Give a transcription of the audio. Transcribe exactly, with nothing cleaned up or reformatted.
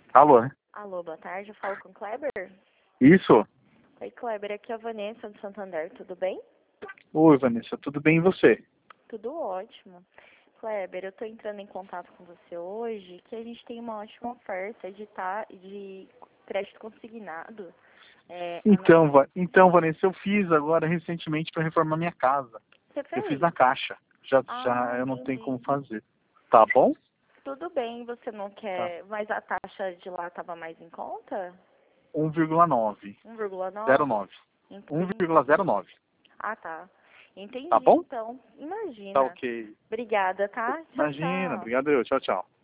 Alô? Alô, boa tarde, eu falo com o Kleber? Isso? Oi, Kleber, aqui é a Vanessa do Santander, tudo bem? Oi, Vanessa, tudo bem e você? Tudo ótimo. Kleber, eu tô entrando em contato com você hoje, que a gente tem uma ótima oferta de, tá, de crédito consignado. É, a no- Então, Va- então, Vanessa, eu fiz agora recentemente para reformar minha casa. Você Eu fiz fez? na Caixa. Já, Ah, já eu não tenho como entendi. fazer. Tá bom? Tudo bem, você não Tá. quer, mas a taxa de lá estava mais em conta? um vírgula nove. um vírgula zero nove? nove. Entendi. um vírgula zero nove. Ah, tá. Tá Entendi, bom? então. Tá Imagina. ok. Obrigada, tá? Tchau, Imagina. tchau. Obrigado. Eu. Tchau, tchau.